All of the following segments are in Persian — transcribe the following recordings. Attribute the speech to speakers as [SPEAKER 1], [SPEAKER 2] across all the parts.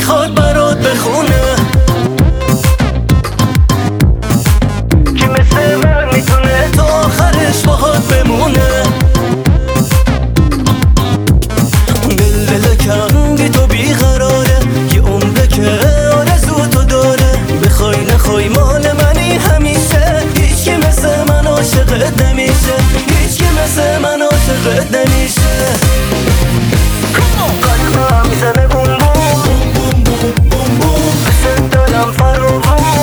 [SPEAKER 1] میخواد برات بخونه. که مثل من میتونه تا آخرش باهات بمونه. دل کندی تو بیقراره، یه عمره که آرزو تو داره. بخوای نخوای مال منی همیشه، هیچ که مثل من عاشقت نمیشه، هیچ که مثل من عاشقت نمیشه. قلبم میزنه بوم بوم بوم بوم، مثل دلم فراوون.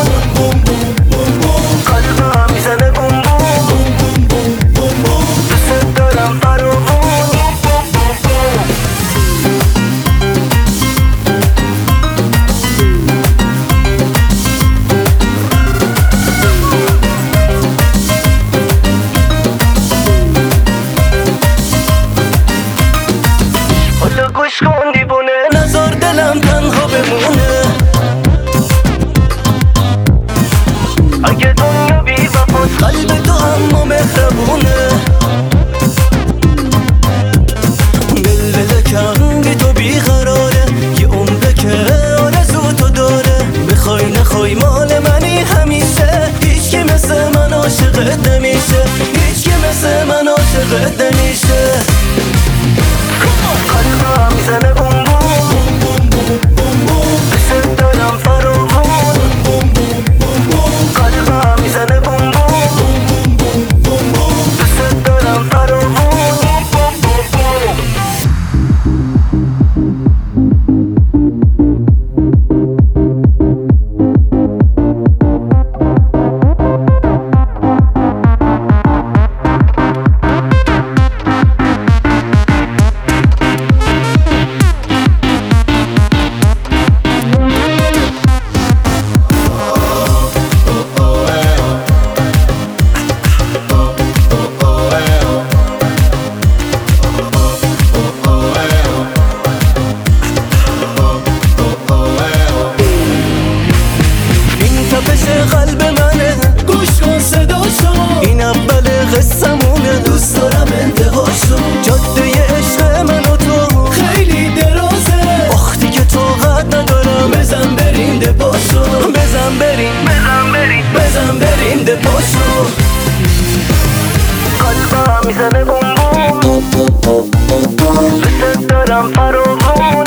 [SPEAKER 1] قلبم میزنه بوم بوم بوم بوم، مثل دلم فراوون. گوش کن دیوونه، نذار دلم تنها بمونه. اگه دنیا بی وفاست، قلب تو اما مهربونه. دل کندی تو بیقراره، یه عمره که آرزو تو داره. بخوای نخوای مال منی همیشه، هیچ که مثل من عاشقت نمیشه، هیچ که مثل من عاشقت نمیشه. قلبم میزنه بوم بوم بوم بوم، مثل دلم فراوون. قلبم میزنه بوم بوم بوم بوم، مثل دلم فراوون. تپش قلب منه، گوش کن صداشو، این اول قصمونه. دوست دارم انتهاشو، جاده عشق من و تو خیلی درازه. وقتی که طاقت ندارم، بزن بریم دپاشو، بزن بریم بزن بریم دپاشو. قلبم میزنه بوم بوم، مثل دلم فراوون.